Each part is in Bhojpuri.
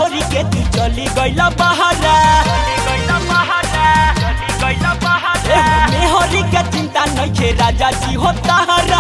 छोड़ी के तू चली गइला बहारा मेहरी के चिंता नइखे राजा जी हो तारा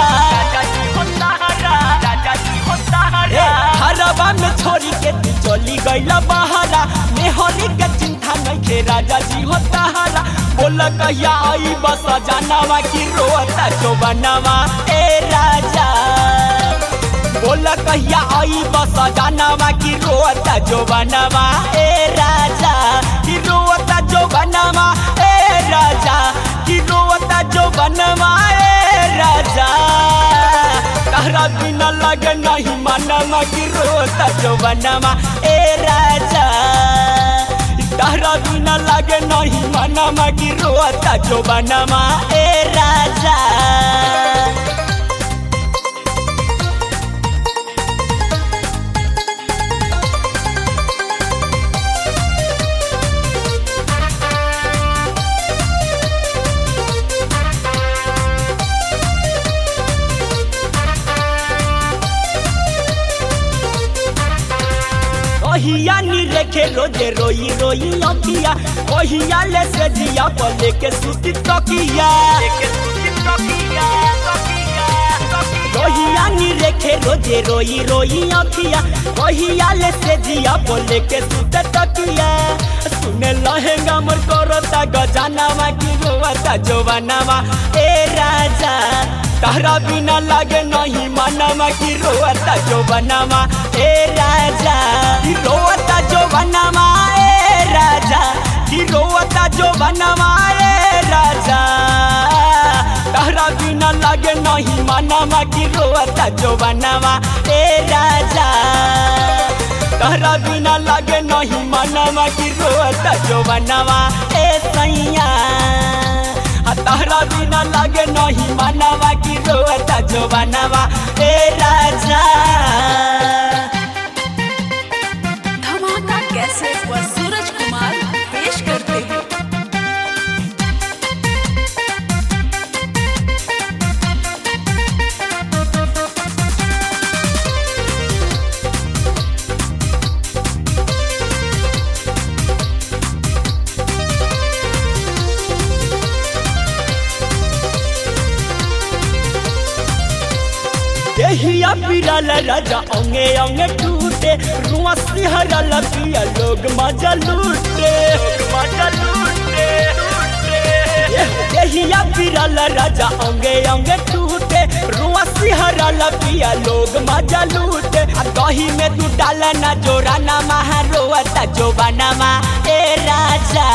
हरवा में छोड़ी के तू चली गइला बहारा मेहरी के चिंता नइखे राजा जी हो तारा बोल कहिया आई बस जानवा की रोता जो बनवा ए राजा बोल कहिया आई बस जानवा की रोता जो बनवा ए राजा की रोता जो बनवा ए राजा की रोता जो बनवा ए राजा तहरा बिना लगे नहीं मनवा की रोता जो बनवा ए राजा तहरा बिना लगे नहीं मनवा की रोता जो बनवा ए राजा कहिया नी रेखे रोजे रोई रोई अखिया कहिया ले से जिया बोले के सुती तकिया कहिया नी रेखे रोजे रोई रोई अखिया कहिया ले से जिया बोले के सुते तकिया सुने लहेंगा मोर करता गजानावा की रोता जोबानावा ए राजा तहरा बिना लगे नहीं मनवा की रोता जो बनवा ए राजा की रोता जो बनवा ए राजा की रोता जो बनवा ए राजा तहरा बिना लगे नहीं मनवा की रोता जो बनवा ए राजा तहरा बिना लगे नहीं मनवा की रोता जो बनवा ए सैया तहरा बिना लगे नहीं मनवा की रोता जो बनवा ए राजा धमाका कैसे पर सूरज कुमार पेश करते हैं। देहिया बिरल राजा अंगे अंगे टूटे रुआ सिहरल पिया लोग मजा लूटे देहिया बिरल राजा अंगे अंगे टूटे रुआ सिहरल पिया लोग मजा लूटे दही में तू डालना जोरा नमा रोता जो बनवा ए राजा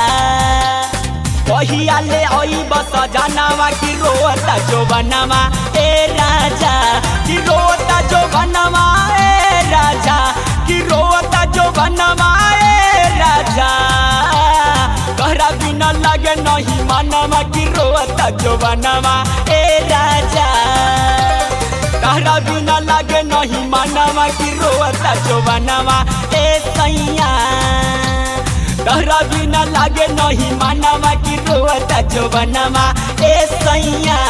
कहिया ले आई बस जानवा की रोता जो बनवा ए राजा की रोता जो बनवा ए राजा की रोता जो बनवा ए राजा तहरा बिना लगे नहीं मनवा की रोता जो बनवा ए राजा तहरा बिना लगे नहीं मनवा की रोता जो बनवा ए सैया तहरा बिना लागे नहीं मनवा की रोता जो बनवा ए सैया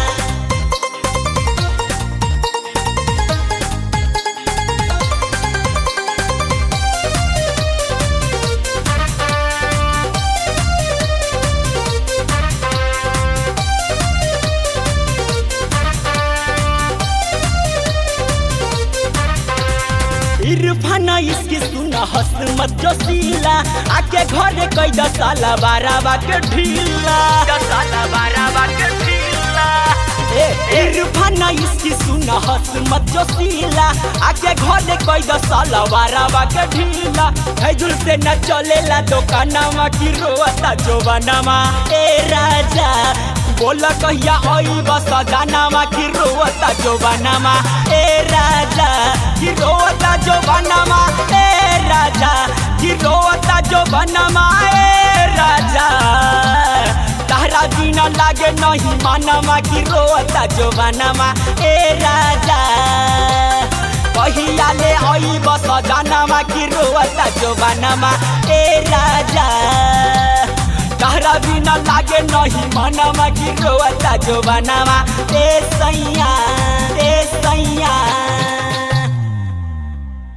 इरफाना इसकी सुना हंस मत जोशीला आके घरे कई 10 साल 12 के ढीला इरफाना इसकी सुना हंस मत जोशीला आके घरे कई 10 साल 12 के ढीला हैजुल से न चलेला दुकानवा की रोता जो बनवा ए राजा बोल कहिया आई बस जानवा की रोता जो बनवा ए राजा की रोता जो बनवा ए राजा की रोता जो बनवा ए राजा तहरा बिना लागे नहीं मनवा की रोता जो बनवा ए राजा कहिया ले आई बस जानवा की रोता जो बनवा ए राजा तहरा बिना लागे नहीं मनवा की रोता जो बनवा ए सैया